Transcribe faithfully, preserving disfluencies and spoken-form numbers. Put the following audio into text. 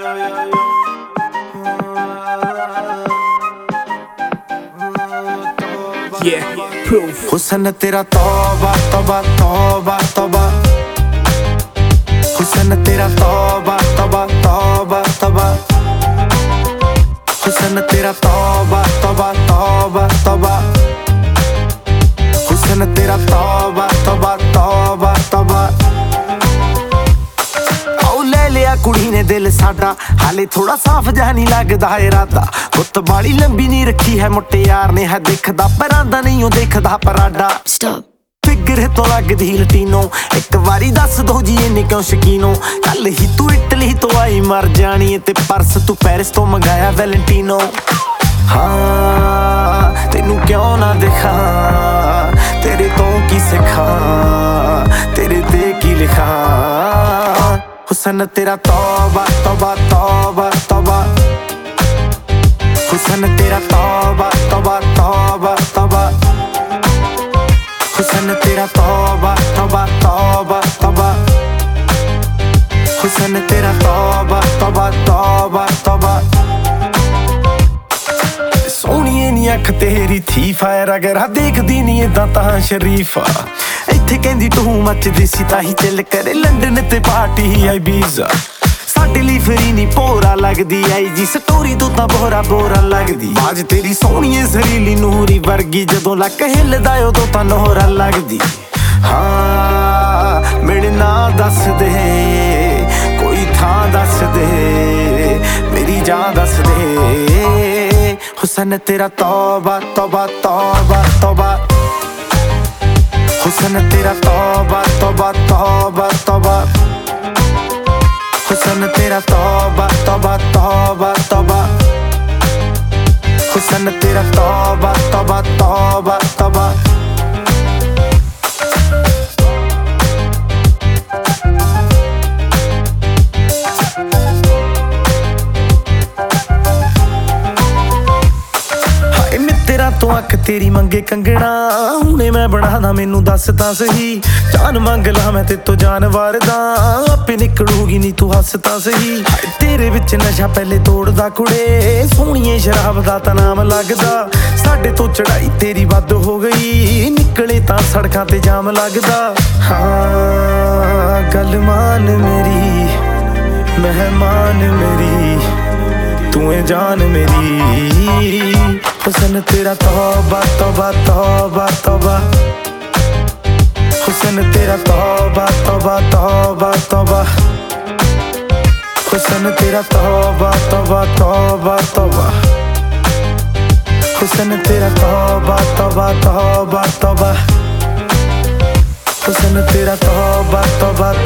Yeah, proof. हुस्न तेरा तौबा तौबा तौबा तौबा, हुस्न तेरा तौबा तौबा तौबा तौबा, हुस्न तेरा तौबा तौबा तौबा तौबा, हुस्न तेरा तौबा तौबा तौबा तौबा। आओ ले लिया कुड़ी ने दिल साडा, हाले थोड़ा साफ जहा नहीं लगदा इरादा। गुत्त बाली लंबी नहीं रखी है मुट्टे यार ने, है दिखदा परांदा नहीं ओ देखदा पराडा। फिगर तो लगदी लटीनो, एक वारी दस दो जी इन्नी क्यों शकीनो। कल ही तू इटली तो आई मर जानी है, ते परस तू पेरिस तो मंगाया वैलेंटीनो। हाँ तेनू क्यों ना दिखा, तेरे तो की सिखा, तेरे ते की लिखा। हुस्न तेरा तौबा तौबा तौबा तौबा, हुस्न तेरा तौबा तौबा तौबा तौबा, हुस्न तेरा तौबा तौबा तौबा तौबा, हुस्न तेरा तौबा तौबा तौबा तौबा। सोहणीए नी अख तेरी थी फायर, अगर देखदी नी इदां तां शरीफा। इत्थे कहंदी तू मचदी सी ताही चिल करे, लंडन ते पार्टी आई बीजा। साडे लई फ्री नी भोरा लगदी आई जी, स्टोरी तू तां बोरा बोरा लगदी। बाज तेरी सोहणीए सरीली नूरी वर्गी, जदों लक हिलदा उदों तां नोहरा लगदी। हाँ मेरे नां दस दे, कोई थां दस दे, मेरी जान दस दे। हुस्न तेरा तौबा तौबा तौबा तौबा, हुस्न तेरा तौबा तौबा तौबा तौबा, हुस्न तेरा तौबा तौबा तौबा तौबा, हुस्न तेरा तौबा तौबा तौबा तौबा। तो अख तेरी मंगे कंगना, हुणे मैं बनादा मैनू दस तां सही। जान मंग ला मैं ते तो जान वारदा, आपे निकलूगी नी तू हस तां सही। तेरे विच नशा पहले तोड़दा कुड़े, सोहणीए शराब दा तां नाम लगदा। साडे तो चढ़ाई तेरी वध हो गई, निकले तां सड़कां ते जाम लगदा। हाँ गल मान मेरी, मेहमान मेरी, तू है जान मेरी। हुस्न तेरा तौबा तौबा तौबा तौबा, हुस्न तेरा तौबा तौबा तौबा तौबा, हुस्न तेरा तौबा तौबा तौबा तौबा, हुस्न तेरा तौबा तौबा तौबा तौबा, हुस्न तेरा तौबा तौबा